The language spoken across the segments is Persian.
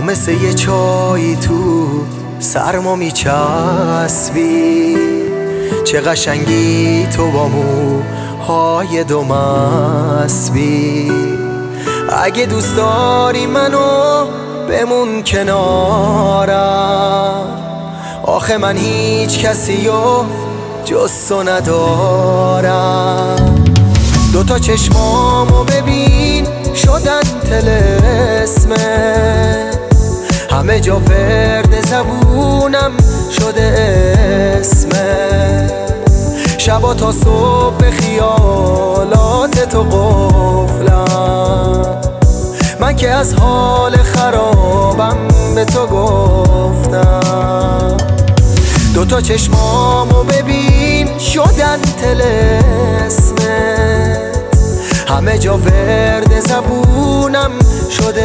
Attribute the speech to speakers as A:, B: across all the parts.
A: مثل یه چایی تو سرما میچسبی. چه قشنگی تو با موهای دو مسبی. اگه دوست داری منو بمون کنارم، آخه من هیچ کسی و جز تو ندارم. دوتا چشمامو ببین شدن طلسمه، همه جا ورد زبونم شده اسمه. شبا تا صبح به خیالات تو قفلم، من که از حال خرابم به تو گفتم. دوتا چشمامو ببین شدن طلسمت، همه جا ورد زبونم شده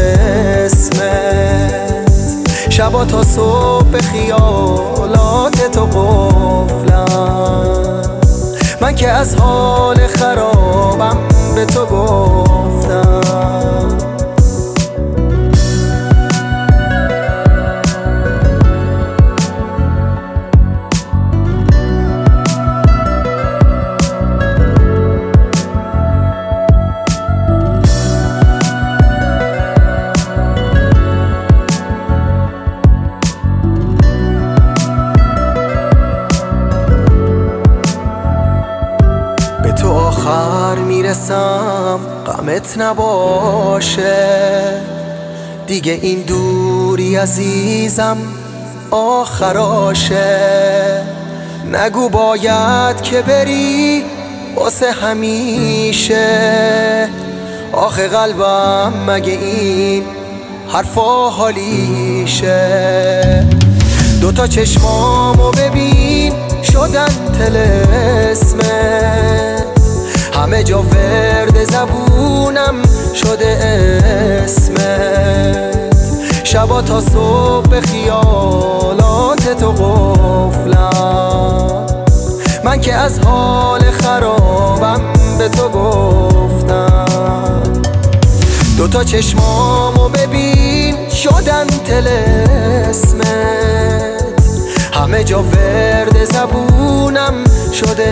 A: اسمت. شبا تا صبح به خیالات تو قفلم، من که از حال خرابم به تو گفتم. آخر میرسم غمت نباشه دیگه، این دوری عزیزم آخراشه. نگو باید که بری واسه همیشه، آخه قلبم مگه این حرفا حالیشه. دوتا چشمامو ببین شدن طلسمت، همه جا ورد زبونم شده اسمت. شبا تا صبح به خیالات تو قفلم، من که از حال خرابم به تو گفتم. دوتا چشمامو ببین شدن طلسمت، همه جا ورد زبونم شده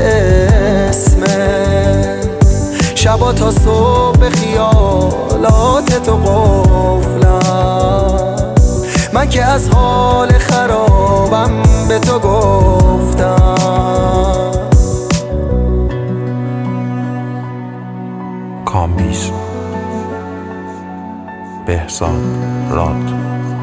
A: اسمت. شبا تا صبح به خیالات تو قفلم، من که از حال خرابم به تو گفتم.
B: کامبیز بهزاد راد